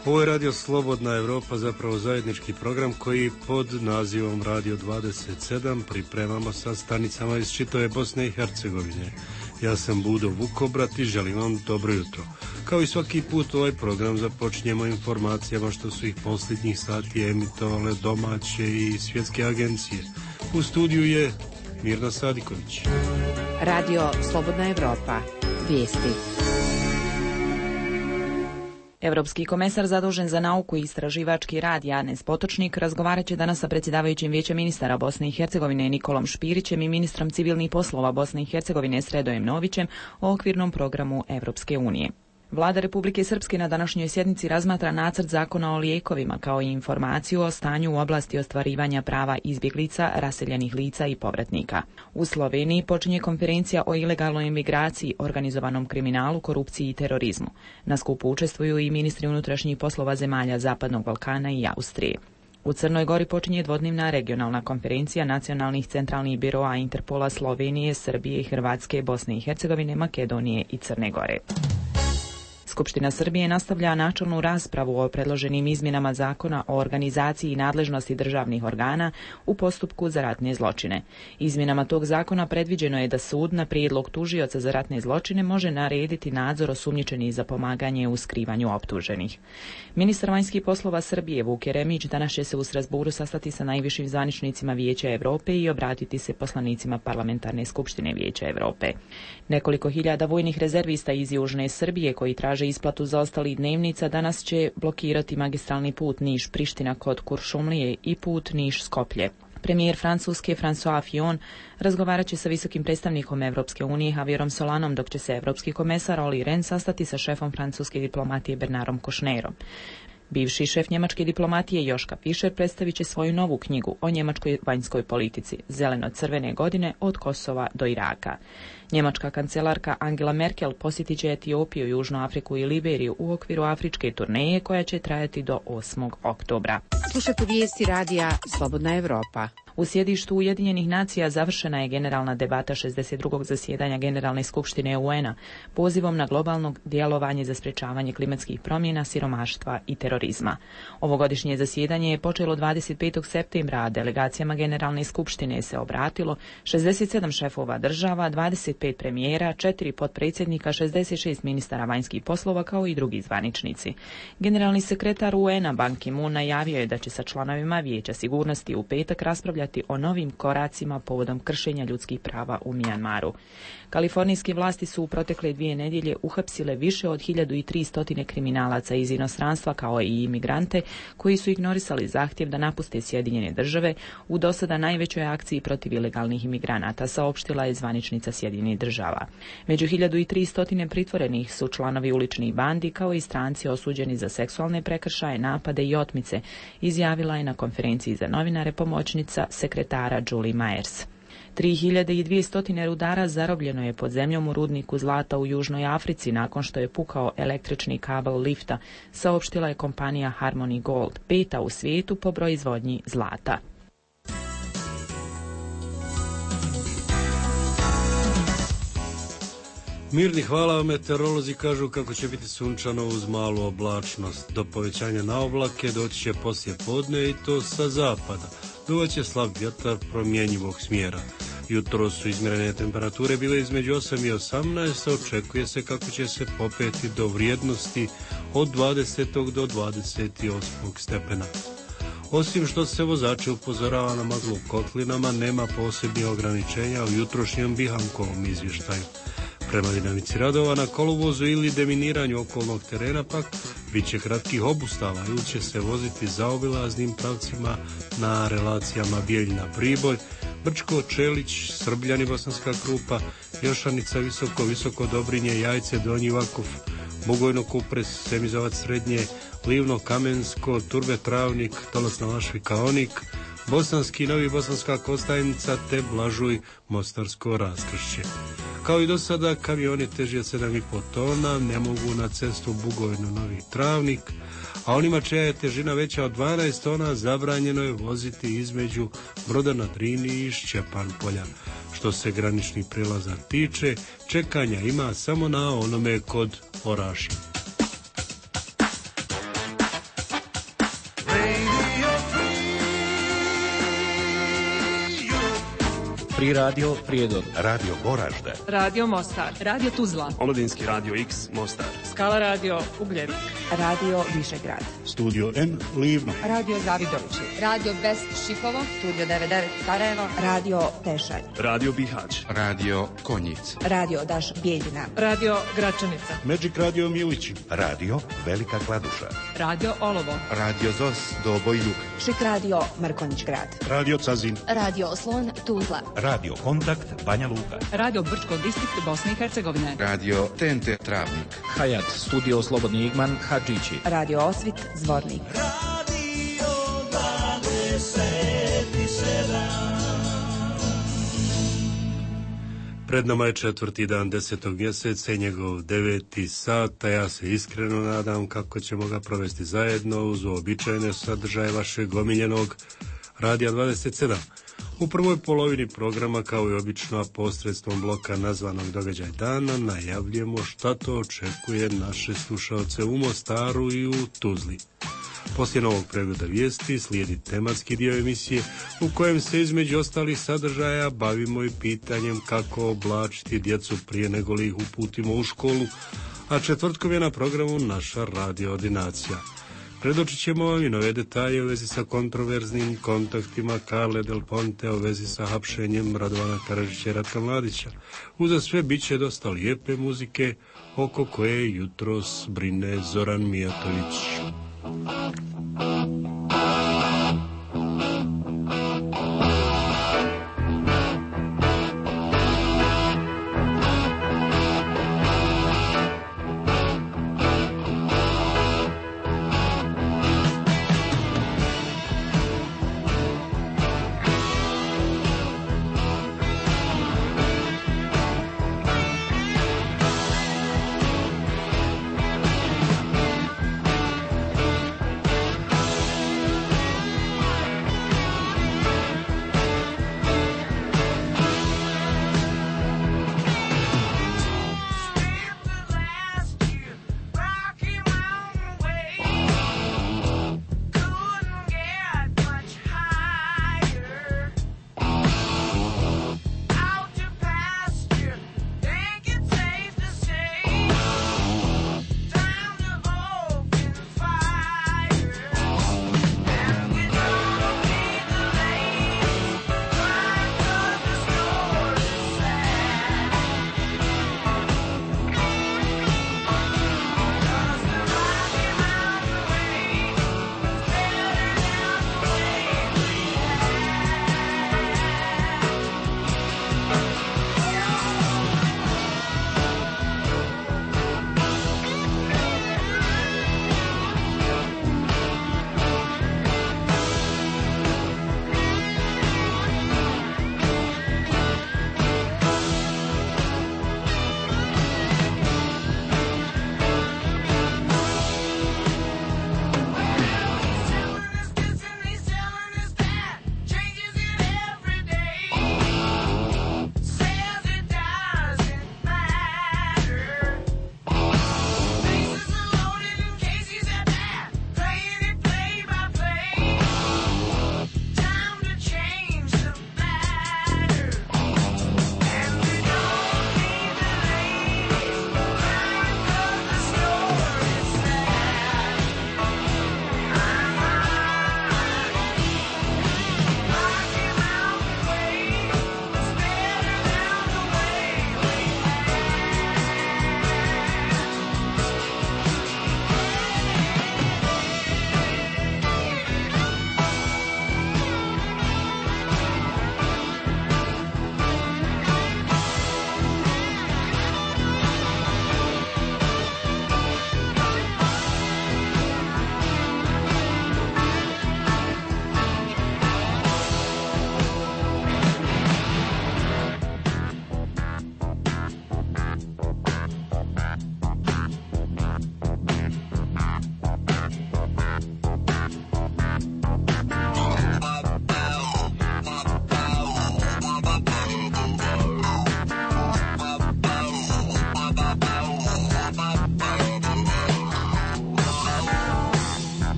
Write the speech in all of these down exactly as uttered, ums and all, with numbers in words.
Ovo je Radio Slobodna Evropa, zapravo zajednički program koji pod nazivom Radio dvadeset sedam pripremamo sa stanicama iz čitave Bosne i Hercegovine. Ja sam Budo Vukobrat i želim vam dobro jutro. Kao i svaki put ovaj program započinjemo informacijama što su ih posljednjih sati emitovale domaće i svjetske agencije. U studiju je Mirna Sadiković. Radio Slobodna Evropa. Vijesti. Evropski komesar zadužen za nauku i istraživački rad Janez Potočnik razgovarat će danas sa predsjedavajućim Vijećem ministara Bosne i Hercegovine Nikolom Špirićem i ministrom civilnih poslova Bosne i Hercegovine Sredojem Novićem o okvirnom programu Evropske unije. Vlada Republike Srpske na današnjoj sjednici razmatra nacrt zakona o lijekovima kao i informaciju o stanju u oblasti ostvarivanja prava izbjeglica, raseljenih lica i povratnika. U Sloveniji počinje konferencija o ilegalnoj imigraciji, organizovanom kriminalu, korupciji i terorizmu. Na skupu učestvuju i ministri unutrašnjih poslova zemalja Zapadnog Balkana i Austrije. U Crnoj Gori počinje dvodnevna regionalna konferencija nacionalnih centralnih biroa Interpola Slovenije, Srbije, Hrvatske, Bosne i Hercegovine, Makedonije i Crne Gore. Skupština Srbije nastavlja načelnu raspravu o predloženim izmjenama zakona o organizaciji i nadležnosti državnih organa u postupku za ratne zločine. Izmjenama tog zakona predviđeno je da sud na prijedlog tužioca za ratne zločine može narediti nadzor osumnjičenih za pomaganje u skrivanju optuženih. Ministar vanjskih poslova Srbije Vuk Jeremić danas će se u Strasburu sastati sa najvišim zvaničnicima Vijeća Evrope i obratiti se poslanicima Parlamentarne skupštine Vijeća Evrope. Nekoliko hiljada vojnih rezervista iz Južne Srbije koji traže isplatu zaostalih dnevnica danas će blokirati magistralni put Niš-Priština kod Kuršumlije i put Niš-Skoplje. Premijer Francuske François Fillon razgovarat će sa visokim predstavnikom Evropske unije Javierom Solanom, dok će se evropski komesar Olli Rehn sastati sa šefom francuske diplomatije Bernardom Kouchnerom. Bivši šef njemačke diplomatije Joška Fischer predstavit će svoju novu knjigu o njemačkoj vanjskoj politici Zeleno-crvene godine od Kosova do Iraka. Njemačka kancelarka Angela Merkel posjetit će Etiopiju, Južnu Afriku i Liberiju u okviru afričke turneje koja će trajati do osmog oktobra. Slušajte vijesti radija Slobodna Evropa. U sjedištu Ujedinjenih nacija završena je generalna debata šezdeset drugog zasjedanja Generalne skupštine U N-a pozivom na globalno djelovanje za sprečavanje klimatskih promjena, siromaštva i terorizma. Ovogodišnje zasjedanje je počelo dvadeset petog septembra, a delegacijama Generalne skupštine se obratilo šezdeset sedam šefova država, dvadeset pet premijera, četiri potpredsjednika, šezdeset šest ministara vanjskih poslova kao i drugi zvaničnici. Generalni sekretar U N-a Ban Ki-moon najavio je da će sa članovima Vijeća sigurnosti u petak raspravljati o novim koracima povodom kršenja ljudskih prava u Mijanmaru. Kalifornijske vlasti su u protekle dvije nedjelje uhapsile više od hiljadu tristo kriminalaca iz inostranstva kao i imigrante koji su ignorisali zahtjev da napuste Sjedinjene države u dosada najvećoj akciji protiv ilegalnih imigranata, saopštila je zvaničnica Sjedinjenih država. Među hiljadu tristo pritvorenih su članovi uličnih bandi kao i stranci osuđeni za seksualne prekršaje, napade i otmice, izjavila je na konferenciji za novinare pomoćnica sekretara Julie Myers. tri hiljade dvjesto rudara zarobljeno je pod zemljom u rudniku zlata u Južnoj Africi nakon što je pukao električni kabel lifta, saopštila je kompanija Harmony Gold, peta u svijetu po proizvodnji zlata. Mirni, hvala vam. Meteorolozi kažu kako će biti sunčano uz malu oblačnost. Do povećanja na oblake doći će poslije podne i to sa zapada. Duvaće slab vjetar promjenjivog smjera. Jutro su izmjerene temperature bile između osam i osamnaest, očekuje se kako će se popeti do vrijednosti od dvadeset do dvadeset osam stepena. Osim što se vozači upozorava na maglu u kotlinama, nema posebnih ograničenja u jutrošnjem Bihankovom izvještaju. Prema dinamici radova na kolovozu ili deminiranju okolnog terena pak bit će kratkih obustava ili će se voziti zaobilaznim pravcima na relacijama Bijeljina-Priboj, Brčko, Čelić, Srbljani, Bosanska Krupa, Jošanica, Visoko, Visoko, Dobrinje, Jajce, Donji Vakuf, Bugojno, Kupres, Semizovac, Srednje, Livno, Kamensko, Turbe, Travnik, Tolosna, Vašvi, Kaonik, Bosanski, Novi, Bosanska Kostajnica te Blažuj, Mostarsko Raskršće. Kao i do sada, kamioni teži od sedam i pol tona ne mogu na cestu Bugojno Novi Travnik, a onima čija je težina veća od dvanaest tona zabranjeno je voziti između Broda na Drini i Šćepan polja. Što se graničnih prijelaza tiče, čekanja ima samo na onome kod Oraša. Free Radio Prijedor, Radio Goražde, Radio Mostar, Radio Tuzla, Omladinski radio X Mostar, Skala Radio Ugljevik, Radio Višegrad, Studio N Livno, Radio Zavidovići, Radio Best Šipovo, Studio devedeset devet Sarajevo, Radio Tešanj, Radio Bihać, Radio Konjic, Radio Daš Bijeljina, Radio Gračanica, Magic Radio Milići, Radio Velika Kladuša, Radio Olovo, Radio Zos Doboj Jug, Šik Radio Mrkonjić Grad, Radio Cazin, Radio Oslon Tuzla, Radio Kontakt Banja Luka, Radio Brčko distrikt Bosne i Hercegovine, Radio T N T Travnik, Hayat Studio Slobodni Igman Hadžići, Radio Osvit Zvornik, Radio dvadeset sedam. Pred nama je četvrti dan desetog mjeseca i njegov deveti sat, a ja se iskreno nadam kako ćemo ga provesti zajedno uz uobičajene sadržaje vašeg omiljenog Radija dvadeset sedam. U prvoj polovini programa, kao i obično, a posredstvom bloka nazvanog Događaj dana, najavljujemo šta to očekuje naše slušalce u Mostaru i u Tuzli. Poslije novog pregleda vijesti slijedi tematski dio emisije u kojem se između ostalih sadržaja bavimo i pitanjem kako oblačiti djecu prije nego li ih uputimo u školu, a četvrtkom je na programu naša radio ordinacija. Predočit ćemo vam i nove detalje u vezi sa kontroverznim kontaktima Carle Del Ponte u vezi sa hapšenjem Radovana Karadžića i Ratka Mladića. Uza sve bit će dosta lijepe muzike oko koje jutros brine Zoran Mijatović.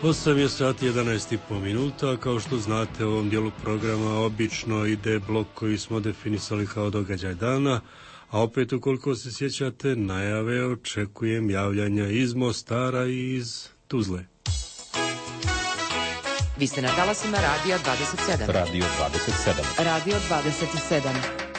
osam je sati jedanaest i po minuta, kao što znate u ovom dijelu programa obično ide blok koji smo definisali kao događaj dana, a opet ukoliko se sjećate najave očekujem javljanja iz Mostara i iz Tuzle. Vi ste na talasima Radija dvadeset sedam. Radio dvadeset sedam. Radio dvadeset sedam.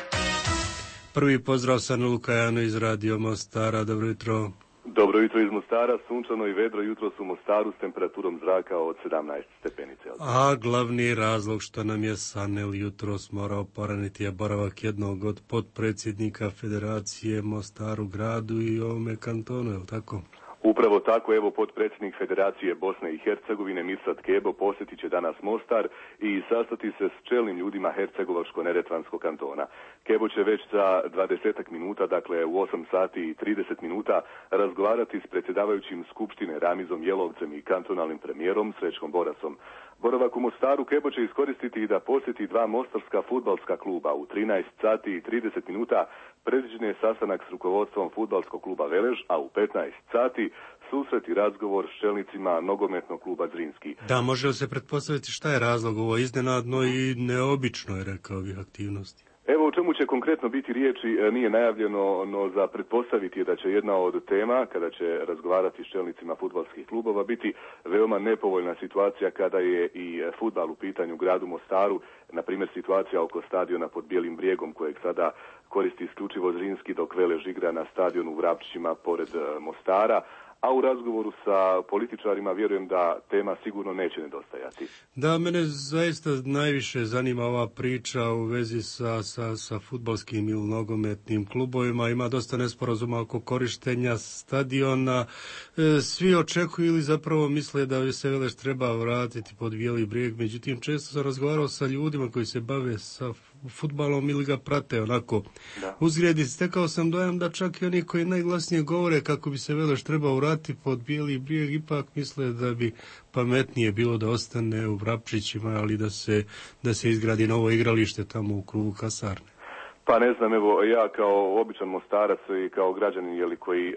Prvi pozdrav Sanel Lukajano iz Radio Mostara, dobro jutro. Dobro jutro iz Mostara, sunčano i vedro jutro su u Mostaru s temperaturom zraka od sedamnaest stepenice. A glavni razlog što nam je Sanel jutros morao poraniti je boravak jednog od potpredsjednika Federacije Mostaru gradu i ovome kantonu, je li tako? Upravo tako, evo potpredsjednik Federacije Bosne i Hercegovine Mirsad Kebo posjetit će danas Mostar i sastati se s čelnim ljudima Hercegovačko-neretvanskog kantona. Kebo će već za dvadesetak minuta, dakle u osam sati i trideset minuta, razgovarati s predsjedavajućim Skupštine Ramizom Jelovcem i kantonalnim premijerom Srećkom Borasom. Boravak u Mostaru Kebo će iskoristiti i da posjeti dva mostarska fudbalska kluba. U trinaest sati i trideset minuta predviđen je sastanak s rukovodstvom fudbalskog kluba Velež, a u petnaest sati susret i razgovor s čelnicima nogometnog kluba Zrinski. Da, može li se pretpostaviti šta je razlog ovo iznenadno i neobično je, rekao bih, aktivnosti? Evo o čemu će konkretno biti riječi nije najavljeno, no za pretpostaviti je da će jedna od tema, kada će razgovarati s čelnicima fudbalskih klubova, biti veoma nepovoljna situacija kada je i fudbal u pitanju u gradu Mostaru, na primjer situacija oko stadiona pod Bijelim brijegom kojeg sada koristi isključivo Zrinski dok Velež igra na stadionu u Vrapčićima pored Mostara. A u razgovoru sa političarima vjerujem da tema sigurno neće nedostajati. Da, mene zaista najviše zanima ova priča u vezi sa, sa, sa fudbalskim ili nogometnim klubovima. Ima dosta nesporazuma oko korištenja stadiona. E, svi očekuju ili zapravo misle da se Velež treba vratiti pod Bijeli brijeg. Međutim, često sam razgovarao sa ljudima koji se bave sa fudbalom ili ga prate onako uzgred i stekao sam dojam da čak i oni koji najglasnije govore kako bi se Velež trebao vratiti pod Bijeli brijeg ipak misle da bi pametnije bilo da ostane u Vrapčićima, ali da se, da se izgradi novo igralište tamo u krugu kasarne. Pa ne znam, evo ja kao običan Mostarac i kao građanin jeli, koji e,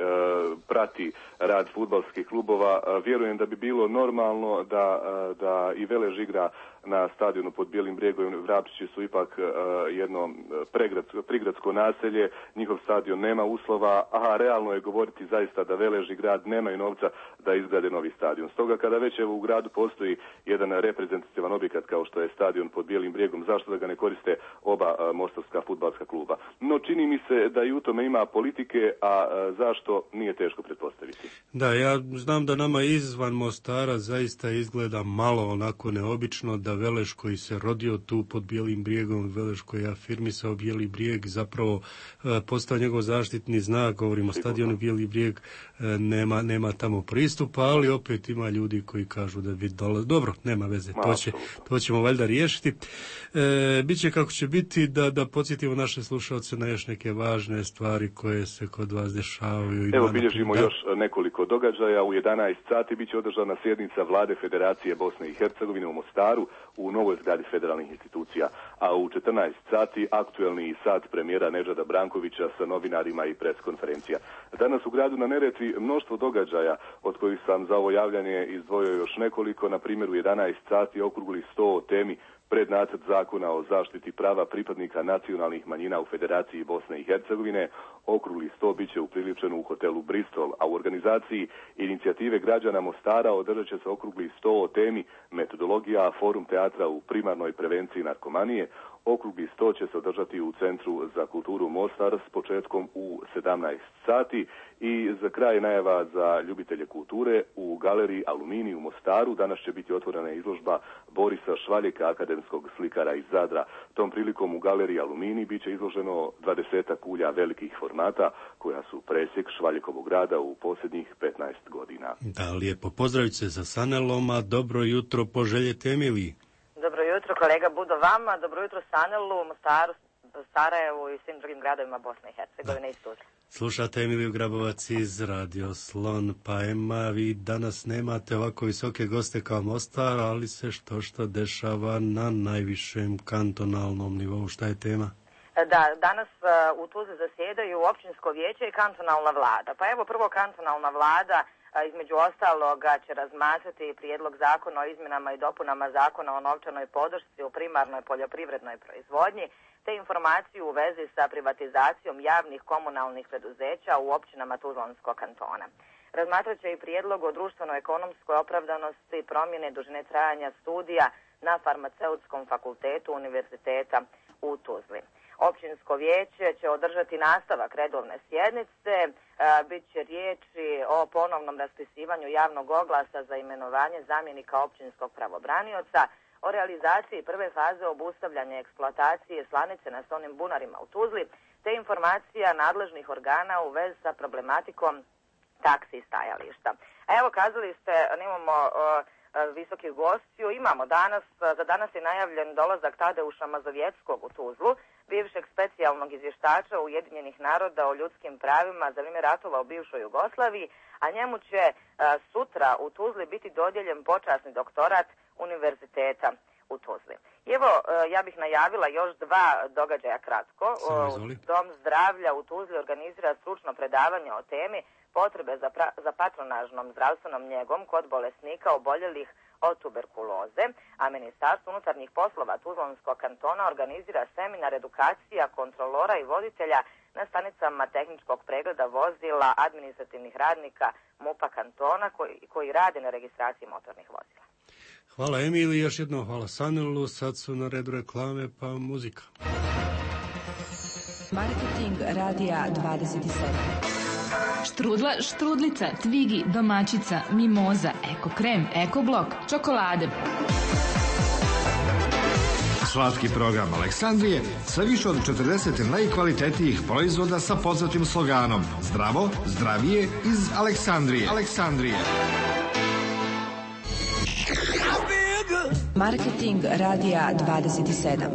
prati rad fudbalskih klubova, e, vjerujem da bi bilo normalno da, e, da i Velež igra na stadionu pod Bijelim brijegom. Vrapčići su ipak e, jedno pregradsko, prigradsko naselje, njihov stadion nema uslova, a realno je govoriti zaista da Velež i grad nemaju novca da izgrade novi stadion. Stoga kada već evo u gradu postoji jedan reprezentativan objekat kao što je stadion pod Bijelim brijegom, zašto da ga ne koriste oba e, mostarska fudbalska kluba? No čini mi se da i u tome ima politike, a, a zašto nije teško pretpostaviti. Da, ja znam da nama izvan Mostara zaista izgleda malo onako neobično da Velež koji se rodio tu pod Bijelim brijegom, Velež koji je afirmisao Bijeli brijeg, zapravo e, postao njegov zaštitni znak, govorimo o stadionu Bijeli brijeg, e, nema, nema tamo pristupa, ali opet ima ljudi koji kažu da bi dolazi. Dobro, nema veze, to, će, to ćemo valjda riješiti. E, biće kako će biti, da, da podsjetimo naše slušalce na još neke važne stvari koje se kod vas dešavaju. Evo bilježimo još nekoliko događaja. U jedanaest sati bit će održana sjednica Vlade Federacije Bosne i Hercegovine u Mostaru u novoj zgradi federalnih institucija, a u četrnaest sati aktuelni sat premijera Nedžada Brankovića sa novinarima i preskonferencija. Danas u gradu na Neretvi mnoštvo događaja, od kojih sam za ovo javljanje izdvojio još nekoliko. Na primjer u jedanaest sati okrugli sto o temi pred nacrt zakona o zaštiti prava pripadnika nacionalnih manjina u Federaciji Bosne i Hercegovine. Okrugli sto bit će upriličen u hotelu Bristol, a u organizaciji inicijative građana Mostara održat će se okrugli sto o temi metodologija forum teatra u primarnoj prevenciji narkomanije. Okrugli sto će se održati u Centru za kulturu Mostar s početkom u sedamnaest sati i za kraj najava za ljubitelje kulture u galeriji Aluminij u Mostaru. Danas će biti otvorena izložba Borisa Švaljeka, akademskog slikara iz Zadra. Tom prilikom u galeriji Aluminij bit će izloženo dvadesetak kulja velikih formata koja su presjek Švaljekovog rada u posljednjih petnaest godina. Da, lijepo. Pozdravite se sa Saneloma. Dobro jutro, poželjete Emiliji. Dobro jutro kolega Budo vama, dobro jutro Sanelu, Mostaru, Sarajevu i svim drugim gradovima Bosne i Hercegovine i Tuzle. Slušate Emiliju Grabovac iz Radio Slon, pa Ema, vi danas nemate ovako visoke goste kao Mostar, ali se što što dešava na najvišem kantonalnom nivou. Šta je tema? Da, danas uh, u Tuzli zasjedaju općinsko vijeće i kantonalna vlada. Pa evo prvo kantonalna vlada Između ostaloga će razmatrati prijedlog zakona o izmjenama i dopunama zakona o novčanoj podršci u primarnoj poljoprivrednoj proizvodnji, te informaciju u vezi sa privatizacijom javnih komunalnih preduzeća u općinama Tuzlanskog kantona. Razmatrat će i prijedlog o društveno-ekonomskoj opravdanosti promjene dužine trajanja studija na farmaceutskom fakultetu Univerziteta u Tuzli. Općinsko vijeće će održati nastavak redovne sjednice, bit će riječi o ponovnom raspisivanju javnog oglasa za imenovanje zamjenika općinskog pravobranioca, o realizaciji prve faze obustavljanja eksploatacije slanice na stolnim bunarima u Tuzli, te informacija nadležnih organa u vezi sa problematikom taksi stajališta. Evo, kazali ste, imamo uh, visokih gostiju, imamo danas, za danas je najavljen dolazak Tadeuša Mazovjeckog u Tuzlu, bivšeg specijalnog izvještača Ujedinjenih naroda o ljudskim pravima za vrijeme ratova u bivšoj Jugoslaviji, a njemu će uh, sutra u Tuzli biti dodijeljen počasni doktorat Univerziteta u Tuzli. I evo, uh, ja bih najavila još dva događaja kratko. Uh, Dom zdravlja u Tuzli organizira stručno predavanje o temi potrebe za, pra, za patronažnom zdravstvenom njegom kod bolesnika oboljelih od tuberkuloze, a Ministarstvo unutarnjih poslova Tuzlanskog kantona organizira seminar edukacija kontrolora i voditelja na stanicama tehničkog pregleda vozila administrativnih radnika MUP-a kantona koji, koji rade na registraciji motornih vozila. Hvala Emili, još jednom hvala Sanelu, sad su na redu reklame pa muzika. Marketing radija dvadeset sedam. Štrudla, štrudlica, tvigi, domaćica, mimoza, eko krem, eko blok, čokolade. Slatki program Aleksandrije sa više od četrdeset najkvalitetnijih proizvoda sa poznatim sloganom Zdravo, zdravije iz Aleksandrije. Aleksandrije. Marketing radija dvadeset sedam.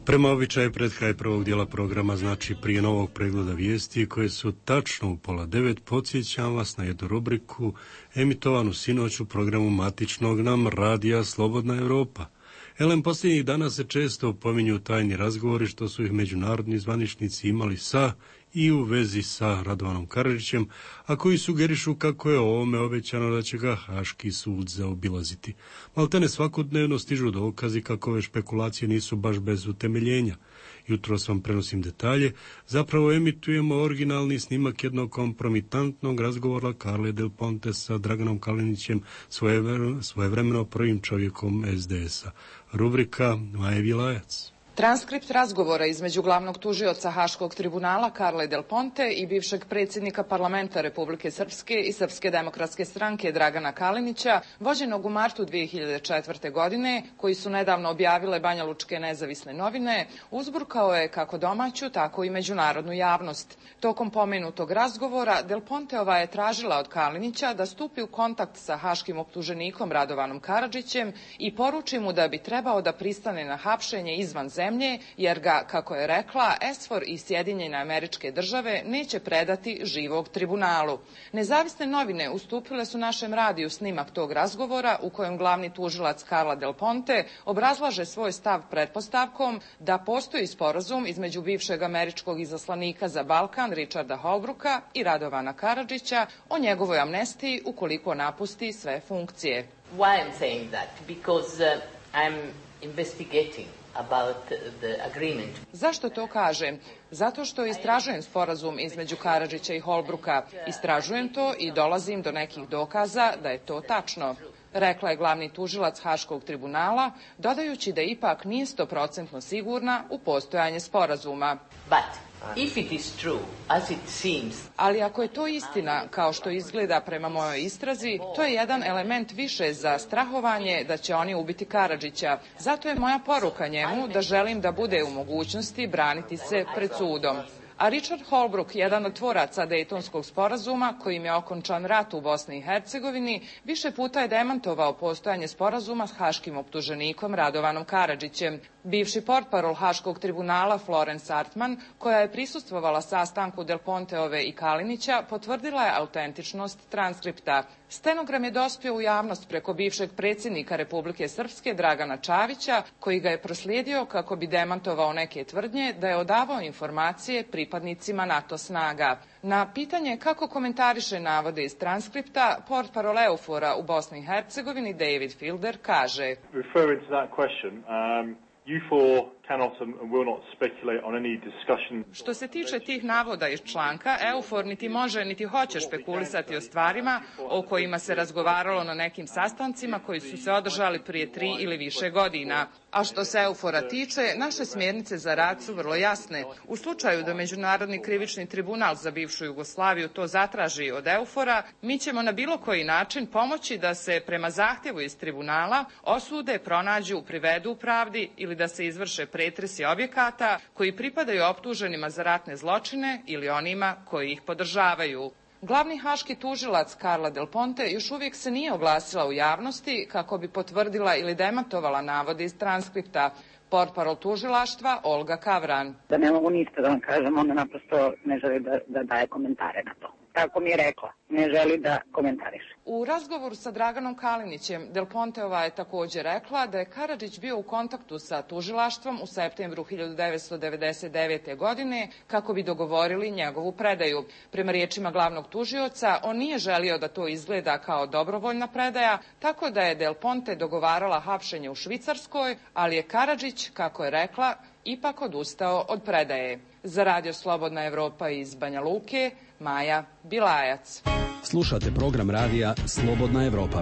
Prema običaju pred kraj prvog dijela programa, znači prije novog pregleda vijesti koje su tačno u pola devet, podsjećam vas na jednu rubriku emitovanu sinoć u programu matičnog nam radija Slobodna Evropa. Elem, posljednjih dana se često pominju tajni razgovori što su ih međunarodni zvaničnici imali sa i u vezi sa Radovanom Karadžićem, a koji sugerišu kako je ovome obećano da će ga Haški sud zaobilaziti. Maltene svakodnevno stižu dokazi kako ove špekulacije nisu baš bez utemeljenja. Jutros vam prenosim detalje, zapravo emitujemo originalni snimak jednog kompromitantnog razgovora Carle Del Ponte sa Draganom Kalinićem, svojevremeno prvim čovjekom es de es a. Rubrika Maje Vilajac. Transkript razgovora između glavnog tužioca Haškog tribunala Carle Del Ponte i bivšeg predsjednika parlamenta Republike Srpske i Srpske demokratske stranke Dragana Kalinića, vođenog u martu dvije hiljade četvrte. godine, koji su nedavno objavile banjalučke nezavisne novine, uzburkao je kako domaću, tako i međunarodnu javnost. Tokom pomenutog razgovora, Del Ponteova je tražila od Kalinića da stupi u kontakt sa haškim optuženikom Radovanom Karadžićem i poruči mu da bi trebao da pristane na hapšenje izvan zemlje, jer ga, kako je rekla, ESFOR i Sjedinjene Američke Države neće predati živog tribunalu. Nezavisne novine ustupile su našem radiju snimak tog razgovora u kojem glavni tužilac Carla Del Ponte obrazlaže svoj stav pretpostavkom da postoji sporazum između bivšeg američkog izaslanika za Balkan Richarda Holbrooka i Radovana Karadžića o njegovoj amnestiji ukoliko napusti sve funkcije. Why I'm saying that? Because uh, I'm investigating about the agreement. Zašto to kažem? Zato što istražujem sporazum između Karadžića i Holbrooka. Istražujem to i dolazim do nekih dokaza da je to tačno, rekla je glavni tužilac Haškog tribunala, dodajući da ipak nije stoprocentno sigurna u postojanje sporazuma. But if it is true, as it seems, ali ako je to istina, kao što izgleda prema mojoj istrazi, to je jedan element više za strahovanje da će oni ubiti Karadžića. Zato je moja poruka njemu da želim da bude u mogućnosti braniti se pred sudom. A Richard Holbrooke, jedan od tvoraca Dejtonskog sporazuma, kojim je okončan rat u Bosni i Hercegovini, više puta je demantovao postojanje sporazuma s haškim optuženikom Radovanom Karadžićem. Bivši portparol Haškog tribunala Florence Artman, koja je prisustvovala sastanku Del Ponteove i Kalinića, potvrdila je autentičnost transkripta. Stenogram je dospio u javnost preko bivšeg predsjednika Republike Srpske Dragana Čavića, koji ga je proslijedio kako bi demantovao neke tvrdnje da je odavao informacije pripadnicima NATO snaga. Na pitanje kako komentariše navode iz transkripta, portparol Eufora u Bosni i Hercegovini David Fielder kaže: Referring to that question, um... U F O R cannot and will not speculate on any discussion. Što se tiče tih navoda iz članka, EUFOR niti može niti hoće špekulisati o stvarima o kojima se razgovaralo na nekim sastancima koji su se održali prije tri ili više godina. A što se EUFOR-a tiče, naše smjernice za rad su vrlo jasne. U slučaju da Međunarodni krivični tribunal za bivšu Jugoslaviju to zatraži od EUFOR-a, mi ćemo na bilo koji način pomoći da se prema zahtjevu iz tribunala osude, pronađu, privedu u pravdi ili da se izvrše pretresi objekata koji pripadaju optuženima za ratne zločine ili onima koji ih podržavaju. Glavni haški tužilac Carla Del Ponte još uvijek se nije oglasila u javnosti kako bi potvrdila ili demantovala navode iz transkripta. Portparol tužilaštva Olga Kavran. Da ne mogu ništa da vam kažem, ona naprosto ne želi da, da daje komentare na to. Tako mi je rekla, ne želi da komentariše. U razgovoru sa Draganom Kalinićem, Del Ponteova je također rekla da je Karadžić bio u kontaktu sa tužilaštvom u septembru hiljadu devetsto devedeset devete. godine kako bi dogovorili njegovu predaju. Prema riječima glavnog tužioca, on nije želio da to izgleda kao dobrovoljna predaja, tako da je Del Ponte dogovarala hapšenje u Švicarskoj, ali je Karadžić, kako je rekla, ipak odustao od predaje. Za Radio Slobodna Evropa iz Banja Luke, Maja Bilajac. Slušate program radija Slobodna Evropa.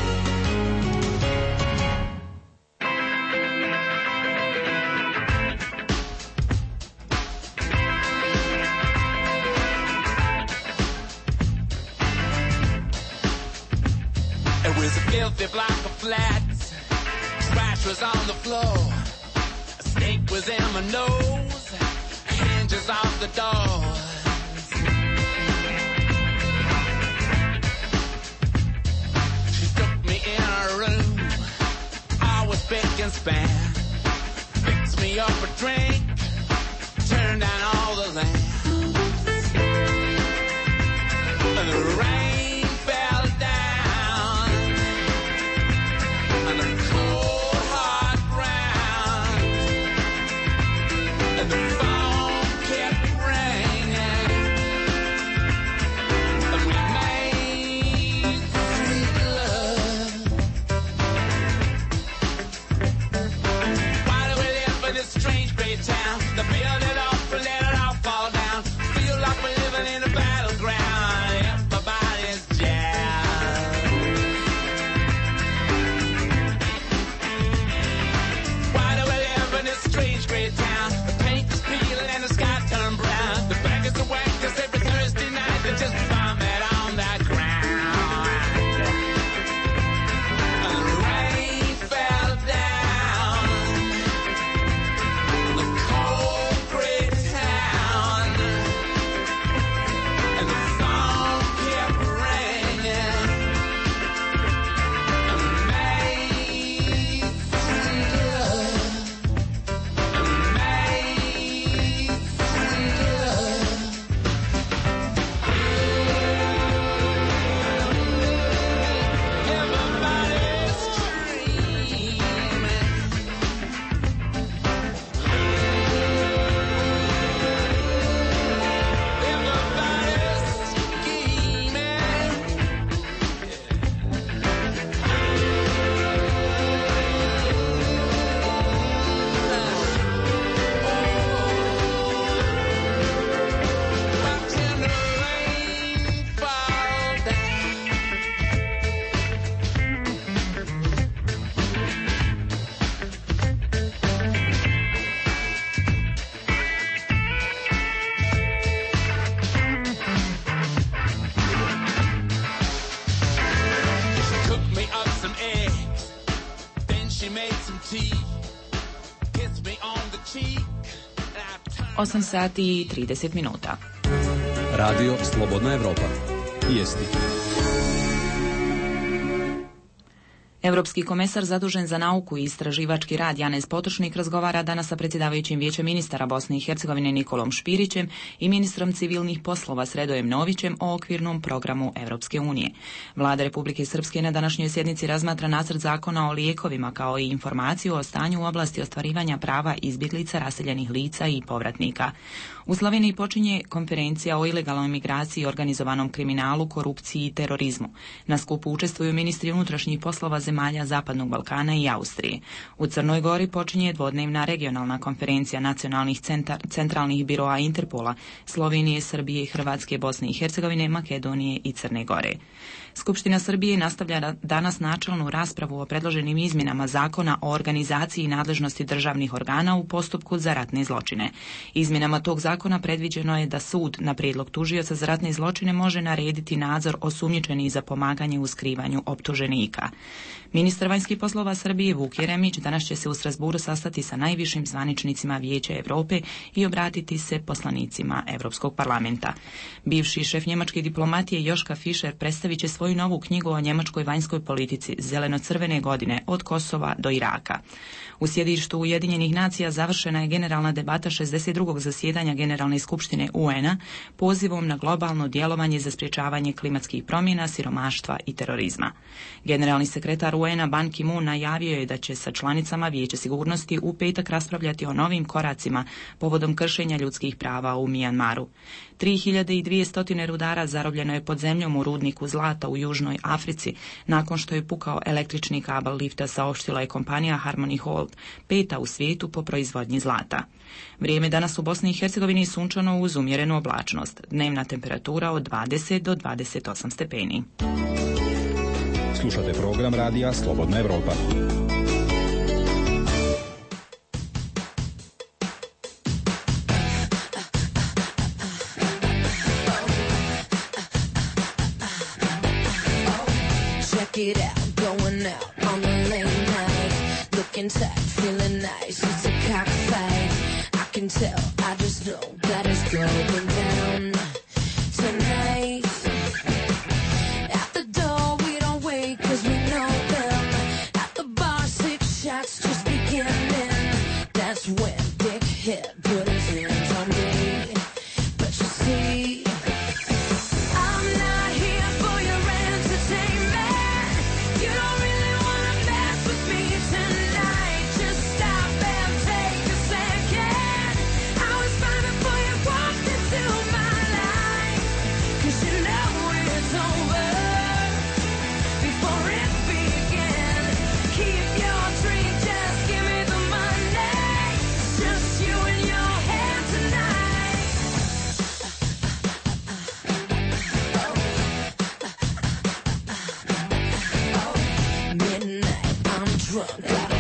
It was a filthy block of flats. Trash was on the floor. A snake was in my nose. Hinges off the doors. She took me in her room. I was big and span. Fixed me me up a drink, turn down all the lamps. The rain fell down on the cold hard ground, and the phone kept ringing, and we made sweet love. Why do we live in this strange great town? The build it up and let it all fall down. Feel like we're living in a battleground. Strange great town, the paint is peeling and the sky turned brown. The bankers are whacked cause every Thursday night they just vomit on that ground. And the rain fell down on the cold great town, and the phone kept ringing, and made sweet love. osam sati i trideset minuta. Radio Slobodna Evropa. Vijesti. Evropski komesar zadužen za nauku i istraživački rad Janez Potočnik razgovara danas sa predsjedavajućim vijećem ministara Bosne i Hercegovine Nikolom Špirićem i ministrom civilnih poslova Sredojem Novićem o okvirnom programu Evropske unije. Vlada Republike Srpske na današnjoj sjednici razmatra nacrt zakona o lijekovima kao i informaciju o stanju u oblasti ostvarivanja prava izbjeglica, raseljenih lica i povratnika. U Sloveniji počinje konferencija o ilegalnoj migraciji, organizovanom kriminalu, korupciji i terorizmu. Na skupu učestvuju ministri unutrašnjih poslova zemalja Zapadnog Balkana i Austrije. U Crnoj Gori počinje dvodnevna regionalna konferencija nacionalnih centar, centralnih biroa Interpola, Slovenije, Srbije, Hrvatske, Bosne i Hercegovine, Makedonije i Crne Gore. Skupština Srbije nastavlja danas načelnu raspravu o predloženim izmjenama zakona o organizaciji i nadležnosti državnih organa u postupku za ratne zločine. Izmjenama tog zakona predviđeno je da sud na prijedlog tužioca za ratne zločine može narediti nadzor osumnjičenih za pomaganje u skrivanju optuženika. Ministar vanjskih poslova Srbije Vuk Jeremić danas će se u Strasburu sastati sa najvišim zvaničnicima Vijeća Evrope i obratiti se poslanicima Evropskog parlamenta. Bivši šef njemačke diplomatije Joška Fischer predstavit će svoju novu knjigu o njemačkoj vanjskoj politici Zeleno-crvene godine od Kosova do Iraka. U sjedištu Ujedinjenih nacija završena je generalna debata šezdeset drugog zasjedanja Generalne skupštine U N-a pozivom na globalno djelovanje za sprječavanje klimatskih promjena, siromaštva i terorizma. Generalni sekretar U N-a Ban Ki-moon najavio je da će sa članicama Vijeća sigurnosti u petak raspravljati o novim koracima povodom kršenja ljudskih prava u Mijanmaru. tri hiljade dvjesto rudara zarobljeno je pod zemljom u rudniku zlata u Južnoj Africi nakon što je pukao električni kabel lifta, saopštila je kompanija Harmony Hold, peta u svijetu po proizvodnji zlata. Vrijeme danas u Bosni i Hercegovini sunčano uz umjerenu oblačnost. Dnevna temperatura od dvadeset do dvadeset osam stepeni. Slušate program radija Slobodna Evropa. It out, going out on the late night, looking tight, feeling nice, it's a cockfight, I can tell, I just know that it's going down tonight. At the door we don't wait cause we know them, at the bar six shots just beginning, that's when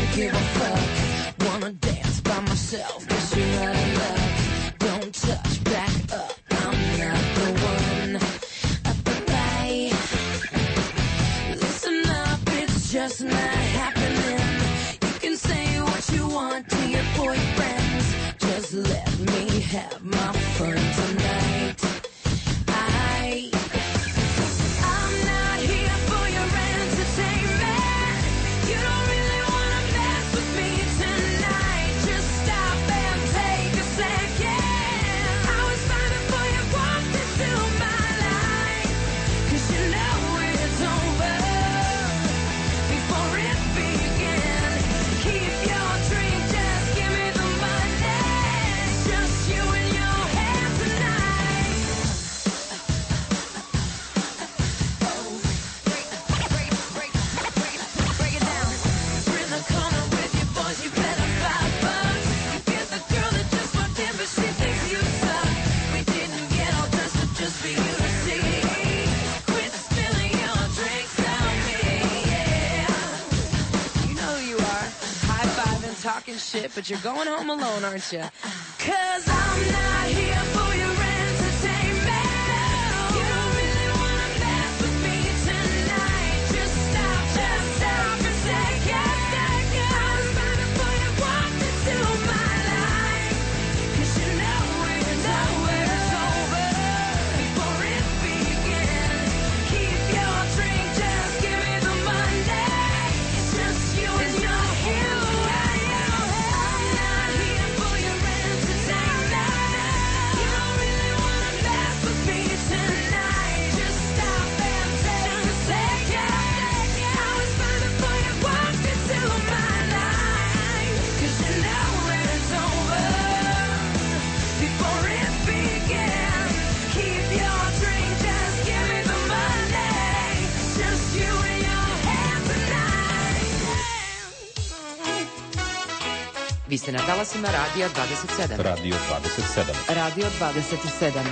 give a fuck. Wanna dance by myself, guess you're out of luck. Don't touch, back up, I'm not the one. Up the bay. Listen up, it's just not happening. You can say what you want to your boyfriends. Just let me have my fun tonight. I I'm not here for your entertainment. You don't really wanna mess with me tonight. Just stop and take a second. I was fine before you walked into my life. 'Cause you know it's over before it began. Keep your drink, just give me the money. It's just you and your hand tonight. Break it down. We're in the corner with your boys, you better five bucks. You get the girl that just walked in, but she thinks you suck. We didn't get all dressed up just for you to see. Quit spilling your drinks on me, yeah. You know who you are, high-fiving, talking shit, but you're going home alone, aren't you? 'Cause I'm not here for your entertainment. You don't really wanna mess with me tonight. Just stop, just stop for a second. I was fine before you walked into my life. 'Cause you know it's over before it began. Keep your drink, just give me the money. It's just you and your hands. I'm not here for your entertainment. You don't really wanna mess with me tonight. Just stop and take a second. I was fine before you walked into my life. 'Cause you know it's over before it began. Keep your drink, just give me the money. It's just you and your hands tonight. Vi ste na talasima Radija dvadeset sedam. Radio dvadeset sedam. Radio dvadeset sedam.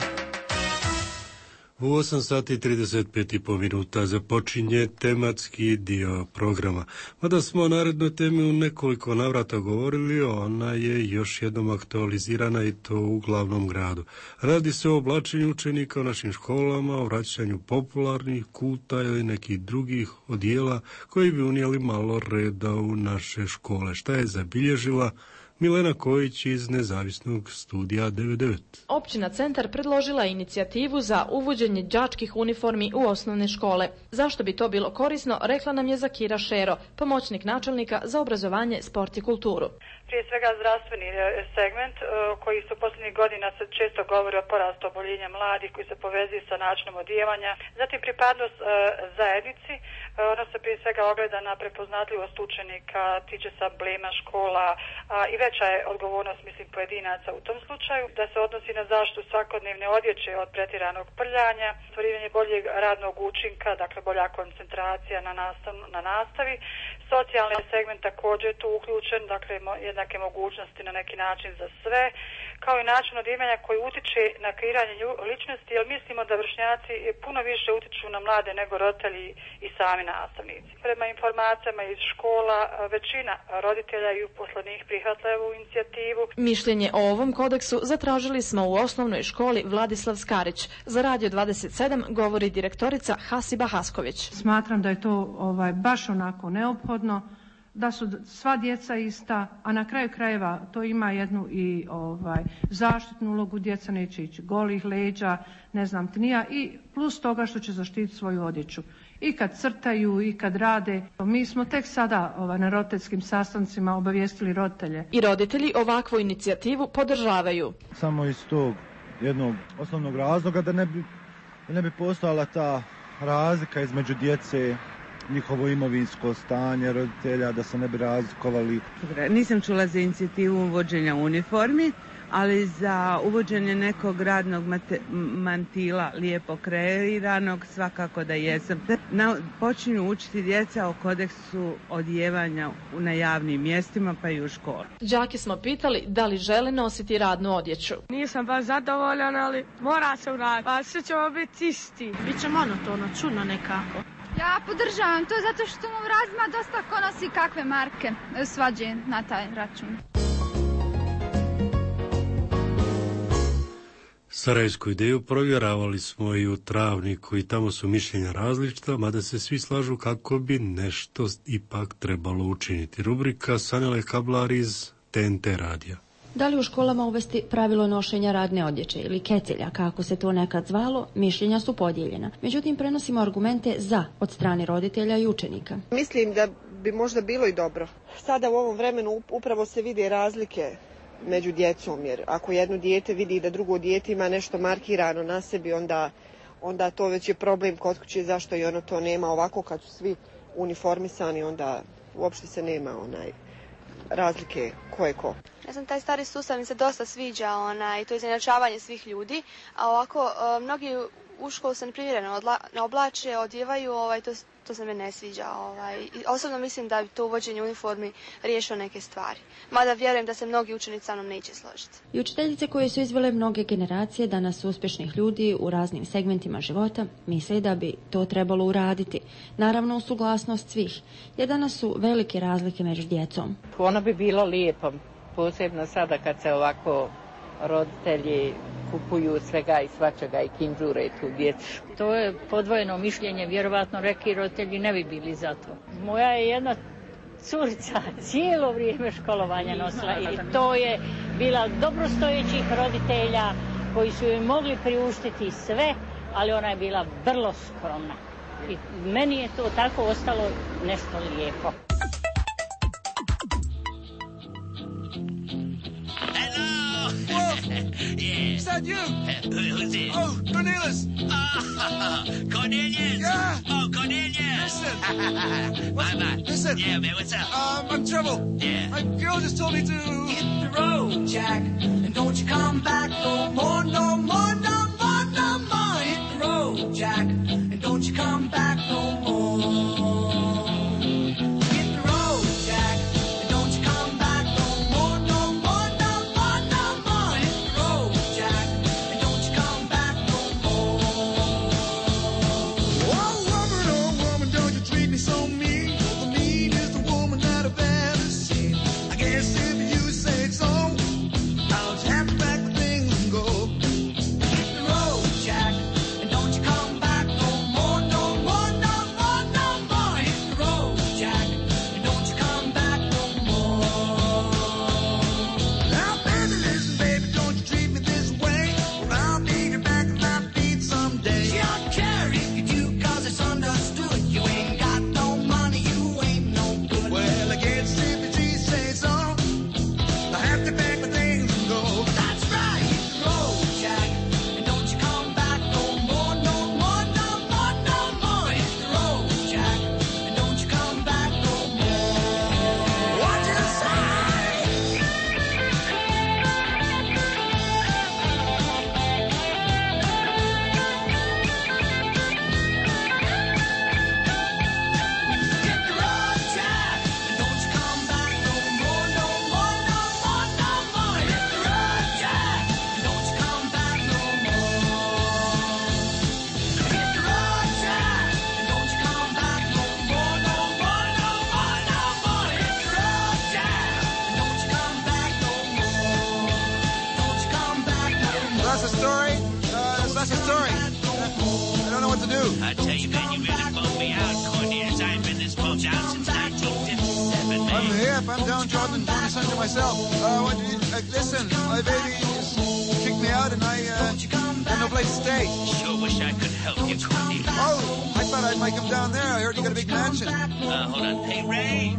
U osam sati i trideset pet i po minuta započinje tematski dio programa. Mada smo o narednoj temi u nekoliko navrata govorili, ona je još jednom aktualizirana i to u glavnom gradu. Radi se o oblačenju učenika u našim školama, o vraćanju popularnih kulta ili nekih drugih odijela koji bi unijeli malo reda u naše škole. Šta je zabilježila Milena Kojić iz nezavisnog studija devedeset devet. Općina Centar predložila je inicijativu za uvođenje đačkih uniformi u osnovne škole. Zašto bi to bilo korisno, rekla nam je Zakira Šero, pomoćnik načelnika za obrazovanje, sport i kulturu. Prije svega zdravstveni segment koji su posljednjih godina se često govori o porastu oboljenja mladih koji se povezuje sa načinom odijevanja. Zatim pripadnost zajednici, ono se prije svega ogleda na prepoznatljivost učenika, tiče se emblema škola i veća je odgovornost, mislim, pojedinaca u tom slučaju, da se odnosi na zaštitu svakodnevne odjeće od pretjeranog prljanja, stvarivanje boljeg radnog učinka, dakle bolja koncentracija na, nastav, na nastavi. Socijalni segment također je tu uključen, dakle jednake mogućnosti na neki način za sve, kao i način odijevanja koji utiče na kreiranje ličnosti, jer mislimo da vršnjaci puno više utiču na mlade nego roditelji i sami nastavnici. Prema informacijama iz škola, većina roditelja i uposlenih prihvatila ovu inicijativu. Mišljenje o ovom kodeksu zatražili smo u osnovnoj školi Vladislav Skarić. Za Radio dvadeset sedam govori direktorica Hasiba Hasković. Smatram da je to ovaj, baš onako neophodno, da su sva djeca ista, a na kraju krajeva to ima jednu i ovaj, zaštitnu ulogu, djeca neće ići golih leđa, ne znam tnija, i plus toga što će zaštiti svoju odjeću. I kad crtaju i kad rade. Mi smo tek sada ovaj, na roditeljskim sastancima obavijestili roditelje. I roditelji ovakvu inicijativu podržavaju. Samo iz tog jednog osnovnog razloga da ne bi, da ne bi postojala ta razlika između djece, njihovo imovinsko stanje roditelja, da se ne bi razlikovali. Nisam čula za inicijativu uvođenja uniformi, ali za uvođenje nekog radnog mate, mantila lijepo kreiranog svakako da jesam. Na, počinju učiti djeca o kodeksu odijevanja na javnim mjestima pa i u školi. Đake smo pitali da li žele nositi radnu odjeću. Nisam baš zadovoljan, ali mora se uraditi. Pa svi ćemo biti isti. Biće monotono, čudno nekako. Ja Ja podržavam to zato što u razima dosta ko nosi kakve marke svađe na taj račun. Sarajevsku ideju provjeravali smo i u Travniku i tamo su mišljenja različita, mada se svi slažu kako bi nešto ipak trebalo učiniti. Rubrika Sanele Kablar iz T N T radija. Da li u školama uvesti pravilo nošenja radne odjeće ili kecelja, kako se to nekad zvalo, mišljenja su podijeljena. Međutim, prenosimo argumente za od strane roditelja i učenika. Mislim da bi možda bilo i dobro. Sada u ovom vremenu upravo se vide razlike među djecom, jer ako jedno dijete vidi da drugo dijete ima nešto markirano na sebi, onda, onda to već je problem kod kuće zašto i ono to nema. Ovako kad su svi uniformisani, onda uopšte se nema onaj razlike ko je ko. Ja sam taj stari sustav mi se dosta sviđa, onaj, to izjednačavanje svih ljudi, a ovako uh, mnogi u školu se neprimjereno ne oblače, odjevaju, ovaj, to, to se me ne sviđa. Ovaj. I osobno mislim da bi to uvođenje uniformi riješilo neke stvari. Mada vjerujem da se mnogi učenici sa mnom neće složiti. I učiteljice koje su izvele mnoge generacije danas uspješnih ljudi u raznim segmentima života misle da bi to trebalo uraditi. Naravno u suglasnost svih, jer danas su velike razlike među djecom. Ono bi bilo lijepo, posebno sada kad se ovako roditelji kupuju svega i svačega i kinđure tu djecu. To je podvojeno mišljenje, vjerovatno neki roditelji ne bi bili za to. Moja je jedna curica cijelo vrijeme školovanja nosila i to je bila dobrostojećih roditelja koji su joj mogli priuštiti sve, ali ona je bila vrlo skromna. I meni je to tako ostalo nešto lijepo. Yeah. Is that you? Uh, who's it? Oh, Cornelius. Oh, Cornelius. Yeah. Oh, Cornelius. Listen. Bye bye. Listen. Yeah, man, what's up? Um, I'm in trouble. Yeah. My girl just told me to hit the road, Jack, and don't you come back no more, no more, no more, no more. Hit the road, Jack, and don't you come back no more. I tell you, man, you really bummed me out, Cornelius. I ain't been this bummed out since nineteen fifty-seven, man. I'm here. I'm downtrodden and doing something to myself. Uh, what, uh, listen, my baby just kicked me out and I uh, have no place to stay. Sure wish I could help you, Cornelius. Oh, I thought I might come down there. I heard you got a big mansion. Uh, hold on. Hey, Ray.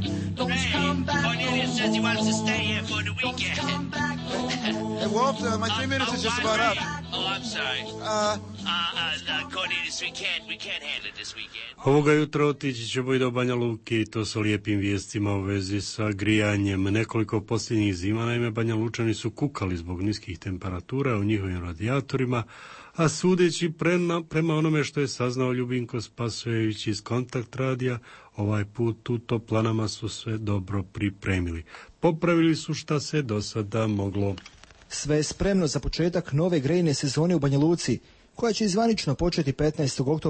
Ray, Cornelius says he wants to stay here for the weekend. Hey, Walt, uh, my three minutes uh, is just why, about Ray? up. Oh, I'm sorry. Uh, Uh, uh, Cornelius, we can't, we can't handle it this weekend. Ovoga jutra otići ćemo i do Banja Luke i to sa lijepim vijestima u vezi sa grijanjem. Nekoliko posljednjih zima, naime, Banja Lučani su kukali zbog niskih temperatura u njihovim radijatorima, a sudeći prema, prema onome što je saznao Ljubinko Spasojević iz Kontakt radija, ovaj put u toplanama su sve dobro pripremili. Popravili su šta se do sada moglo. Sve je spremno za početak nove grejne sezone u Banja Luci, koja će izvanično početi petnaestog oktobra,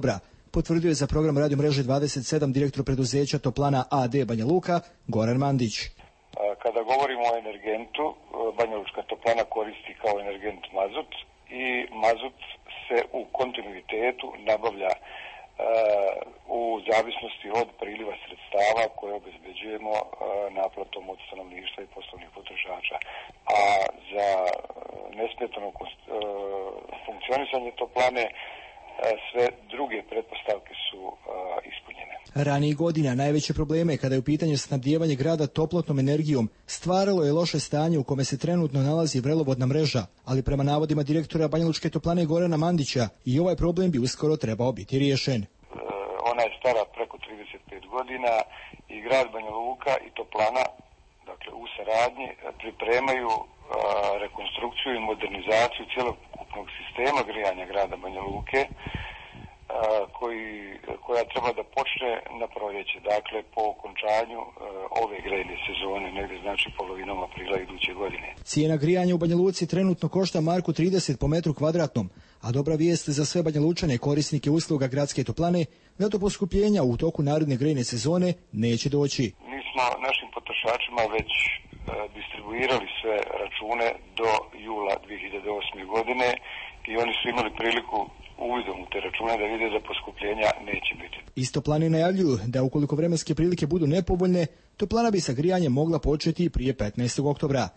potvrdio je za program Radio mreže dvadeset sedam direktor preduzeća Toplana A D Banja Luka Goran Mandić. Kada govorimo o energentu, Banja Lučka toplana koristi kao energent mazut i mazut se u kontinuitetu nabavlja u zavisnosti od priliva sredstava koje obezbeđujemo naplatom od stanovništva i poslovnih potrošača. A za nesmetano funkcionisanje toplane sve druge pretpostavke su ispunjene. Ranijih godina najveće probleme kada je u pitanju snabdijevanje grada toplotnom energijom stvaralo je loše stanje u kome se trenutno nalazi vrelovodna mreža, ali prema navodima direktora Banjalučke toplane Gorana Mandića i ovaj problem bi uskoro trebao biti riješen. Ona je stara preko trideset pet godina i grad Banja Luka i toplana, dakle u saradnji, pripremaju rekonstrukciju i modernizaciju cjelokupnog sistema grijanja grada Banja Luke, koji, koja treba da počne na proljeće, dakle po okončanju ove grejne sezone, negdje znači polovinom aprila iduće godine. Cijena grijanja u Banja Luci trenutno košta marku trideset po metru kvadratnom, a dobra vijest za sve Banja Lučane korisnike usluga gradske toplane da do poskupljenja u toku naredne grejne sezone neće doći. Mi smo našim potrošačima već e, distribuirali sve račune do jula dvije hiljade osme. godine i oni su imali priliku uvidom u te račune da vide da poskupljenja neće biti. Iz toplane najavljuju da ukoliko vremenske prilike budu nepovoljne, toplana bi sa grijanjem mogla početi prije petnaestog oktobra.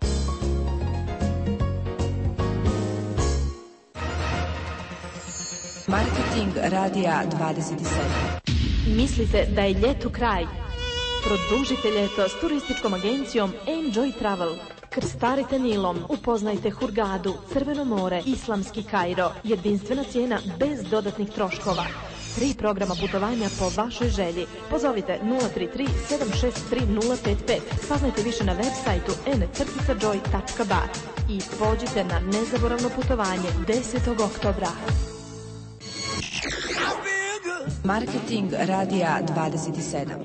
Marketing Radija dvadeset sedam. Mislite da je ljetu kraj? Produžite ljeto s turističkom agencijom Enjoy Travel. Krstarite Nilom, upoznajte Hurgadu, Crveno more, Islamski Kairo, jedinstvena cijena bez dodatnih troškova. Tri programa putovanja po vašoj želji. Pozovite nula tri tri sedam šest tri nula pet pet. Saznajte više na web sajtu en crtica joy tačka ba i pođite na nezaboravno putovanje desetog oktobra. Marketing Radija dvadeset sedam.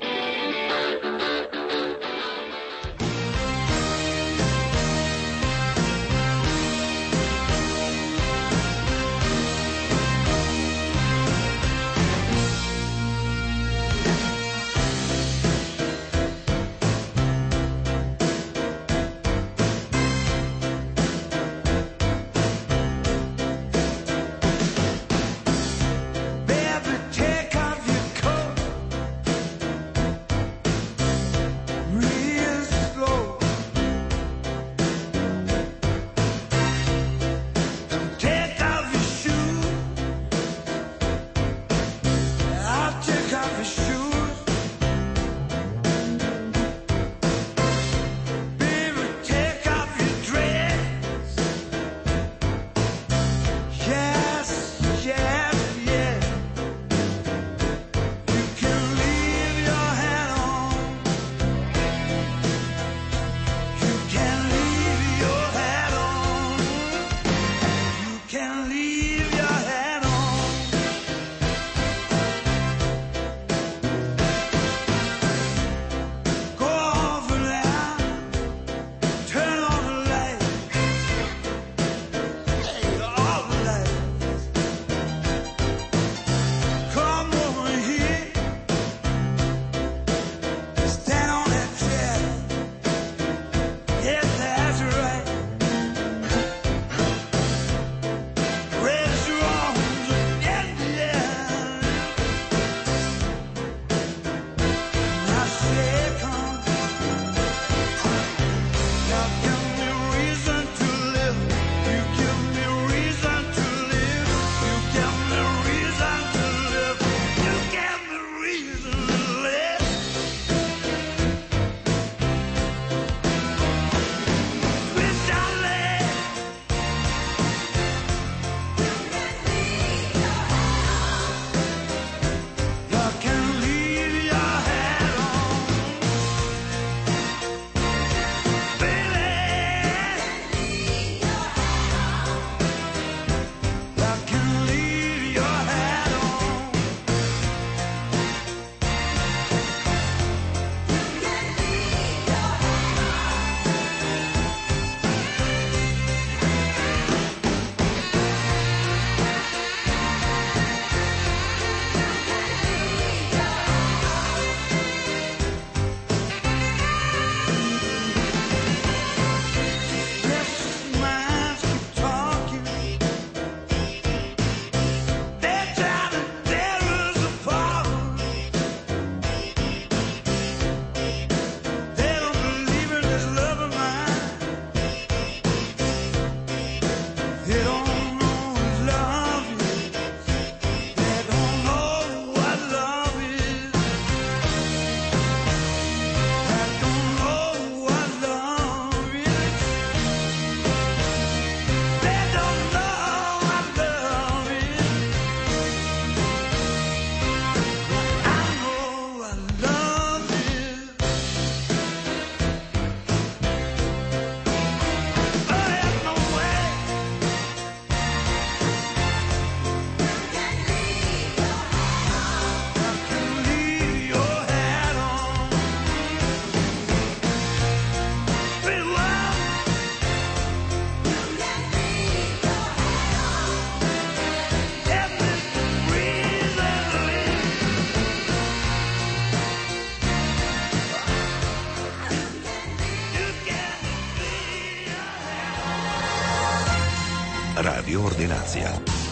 Radio ordinacija.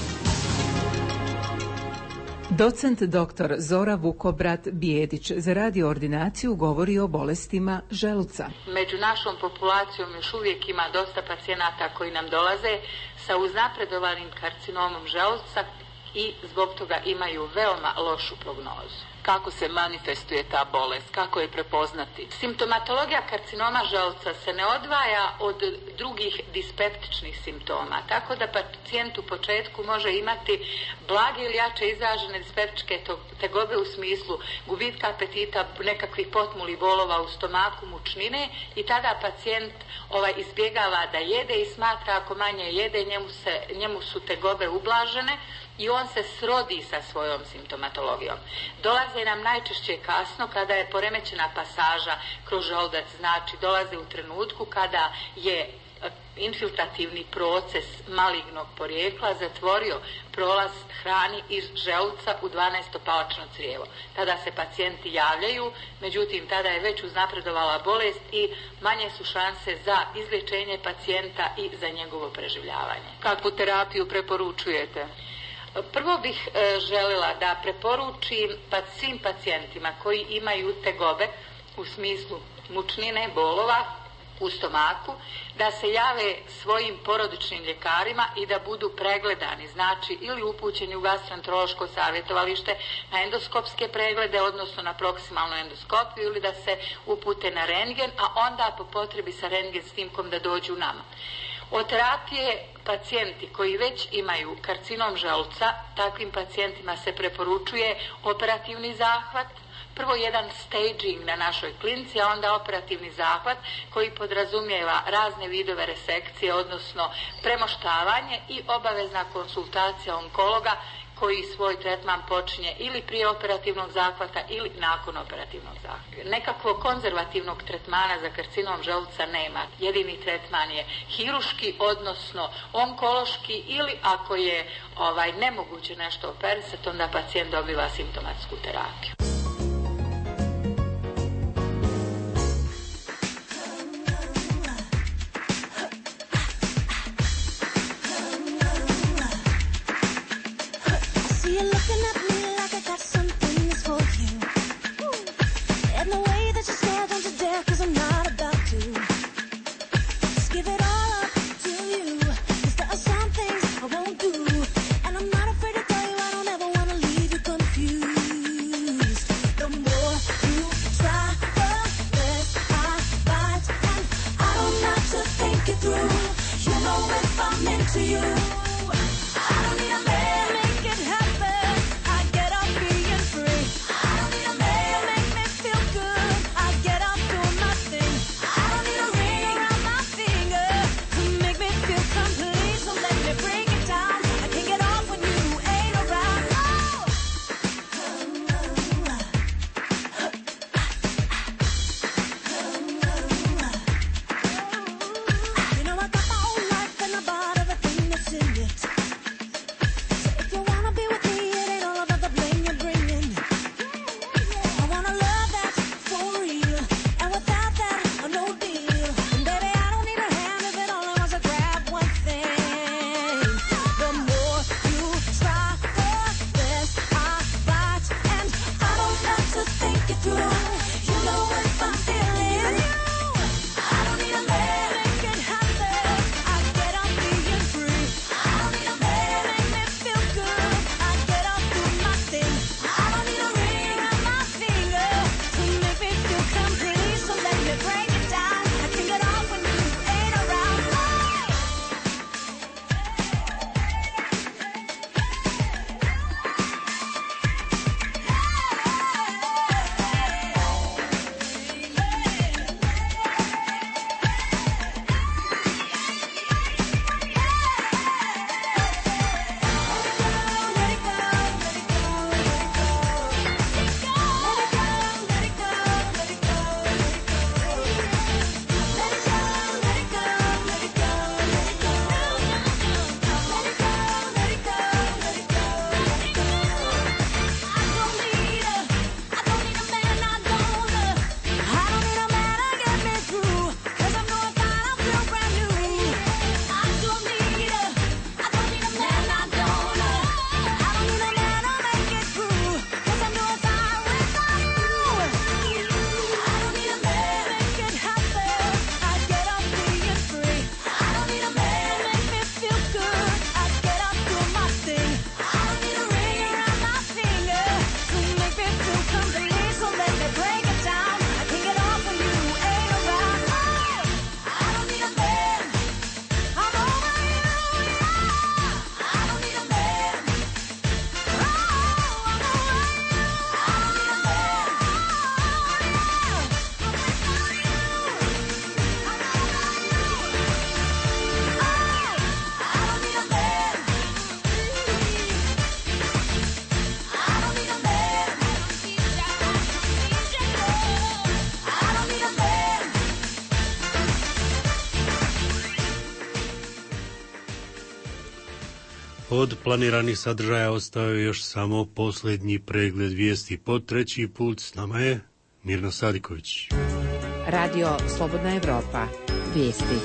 Docent doktor Zora Vukobrat Bijedić za radio ordinaciju govori o bolestima želuca. Među našom populacijom još uvijek ima dosta pacijenata koji nam dolaze sa uznapredovanim karcinomom želuca i zbog toga imaju veoma lošu prognozu. Kako se manifestuje ta bolest? Kako je prepoznati? Simptomatologija karcinoma želuca se ne odvaja od drugih dispeptičnih simptoma, tako da pacijent u početku može imati blage ili jače izražene dispeptičke tegobe u smislu gubitka apetita, nekakvih potmulih bolova u stomaku, mučnine i tada pacijent ovaj, izbjegava da jede i smatra ako manje jede njemu, se, njemu su tegobe ublažene i on se srodi sa svojom simptomatologijom. Dolaze nam najčešće kasno kada je poremećena pasaža kroz želudac, znači dolaze u trenutku kada je infiltrativni proces malignog porijekla zatvorio prolaz hrani iz želuca u dvanaestopalačno crijevo. Tada se pacijenti javljaju, međutim tada je već uznapredovala bolest i manje su šanse za izlječenje pacijenta i za njegovo preživljavanje. Kakvu terapiju preporučujete? Prvo bih e, željela da preporučim pa svim pacijentima koji imaju tegobe u smislu mučnine, bolova u stomaku, da se jave svojim porodičnim ljekarima i da budu pregledani, znači ili upućeni u gastroenterološko savjetovalište na endoskopske preglede, odnosno na proksimalnu endoskopiju ili da se upute na rentgen, a onda po potrebi sa rentgen snimkom da dođu nama. Od terapije pacijenti koji već imaju karcinom želuca, takvim pacijentima se preporučuje operativni zahvat, prvo jedan staging na našoj klinici, a onda operativni zahvat koji podrazumijeva razne vidove resekcije, odnosno premoštavanje i obavezna konsultacija onkologa koji svoj tretman počinje ili prije operativnog zahvata ili nakon operativnog zahvata. Nekakvog konzervativnog tretmana za karcinom želuca nema. Jedini tretman je hiruški, odnosno onkološki, ili ako je ovaj, nemoguće nešto operisati, onda pacijent dobiva simptomatsku terapiju. And I'm not afraid to tell you I don't ever want to leave you confused. Od planiranih sadržaja ostao je još samo posljednji pregled vijesti. Po treći put s nama je Mirna Sadiković. Radio Slobodna Evropa. Vijesti.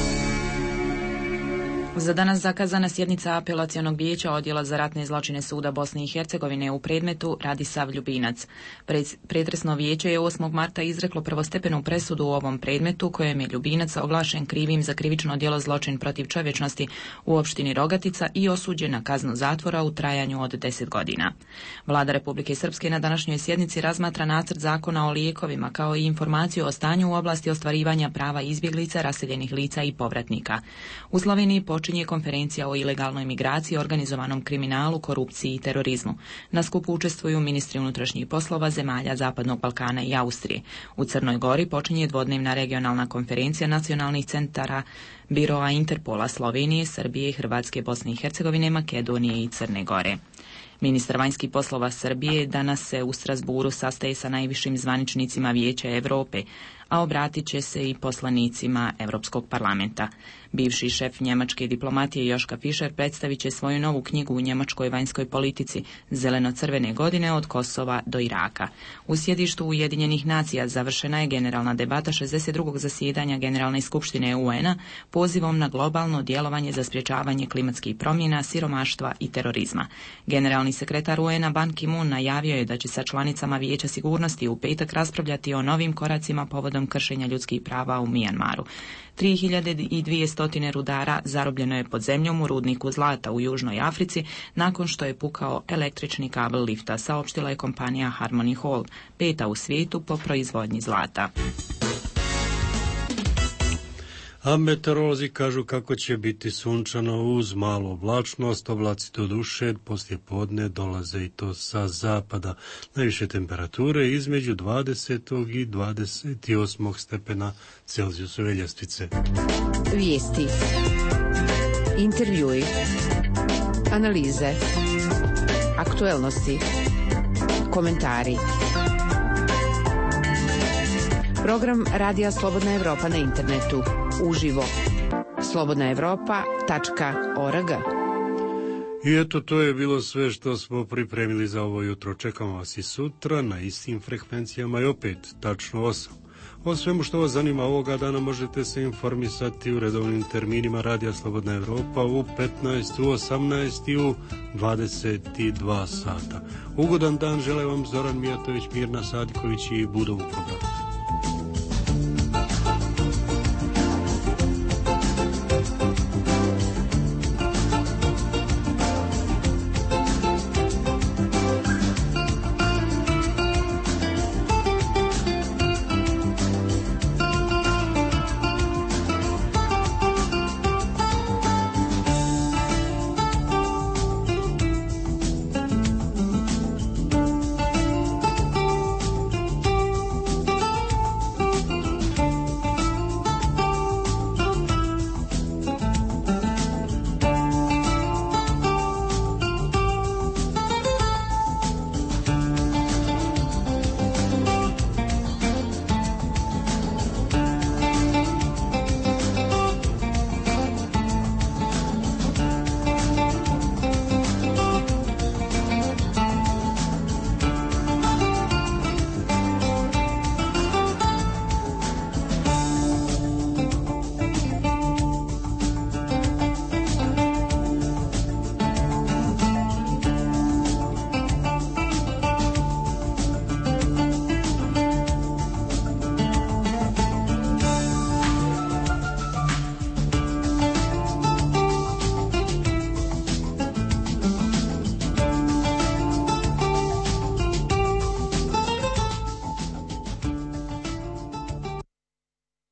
Za danas zakazana sjednica apelacionog vijeća odjela za ratne zločine suda Bosne i Hercegovine u predmetu Radisav Ljubinac. Pretresno vijeće je osmog marta izreklo prvostepenu presudu u ovom predmetu kojem je Ljubinac oglašen krivim za krivično djelo zločin protiv čovječnosti u opštini Rogatica i osuđen na kaznu zatvora u trajanju od deset godina. Vlada Republike Srpske na današnjoj sjednici razmatra nacrt zakona o lijekovima kao i informaciju o stanju u oblasti ostvarivanja prava izbjeglica, raseljenih lica i povratnika. U Sloveniji počinje konferencija o ilegalnoj migraciji, organizovanom kriminalu, korupciji i terorizmu. Na skupu učestvuju ministri unutrašnjih poslova zemalja Zapadnog Balkana i Austrije. U Crnoj Gori počinje dvodnevna regionalna konferencija nacionalnih centara biroa Interpola Slovenije, Srbije, Hrvatske, Bosne i Hercegovine, Makedonije i Crne Gore. Ministar vanjskih poslova Srbije danas se u Strasburu sastaje sa najvišim zvaničnicima Vijeća Europe, a obratit će se i poslanicima Europskog parlamenta. Bivši šef njemačke diplomatije Joška Fischer predstavit će svoju novu knjigu u njemačkoj vanjskoj politici Zeleno-crvene godine od Kosova do Iraka. U sjedištu Ujedinjenih nacija završena je generalna debata šezdeset drugog zasjedanja Generalne skupštine U N-a pozivom na globalno djelovanje za sprječavanje klimatskih promjena, siromaštva i terorizma. Generalni sekretar U N-a Ban Ki-moon najavio je da će sa članicama Vijeća sigurnosti u petak raspravljati o novim koracima povodom kršenja ljudskih prava u Mijanmaru. tri hiljade dvjesto rudara zarobljeno je pod zemljom u rudniku zlata u Južnoj Africi nakon što je pukao električni kabel lifta, saopštila je kompanija Harmony Hall, peta u svijetu po proizvodnji zlata. A meteorolozi kažu kako će biti sunčano uz malu oblačnost, oblaci do duše, poslije podne dolaze i to sa zapada. Najviše temperature između dvadeset i dvadeset osam stepena Celzijusove ljestvice. Vijesti, intervjui, analize, aktuelnosti, komentari. Program Radija Slobodna Evropa na internetu. Uživo. slobodna evropa tačka org. I eto, to je bilo sve što smo pripremili za ovo jutro. Čekamo vas i sutra na istim frekvencijama i opet tačno osam. O svemu što vas zanima ovoga dana možete se informisati u redovnim terminima Radija Slobodna Evropa u petnaest, u osamnaest i u dvadeset dva sata. Ugodan dan žele vam Zoran Mijatović, Mirna Sadiković i Budo Vukobrat.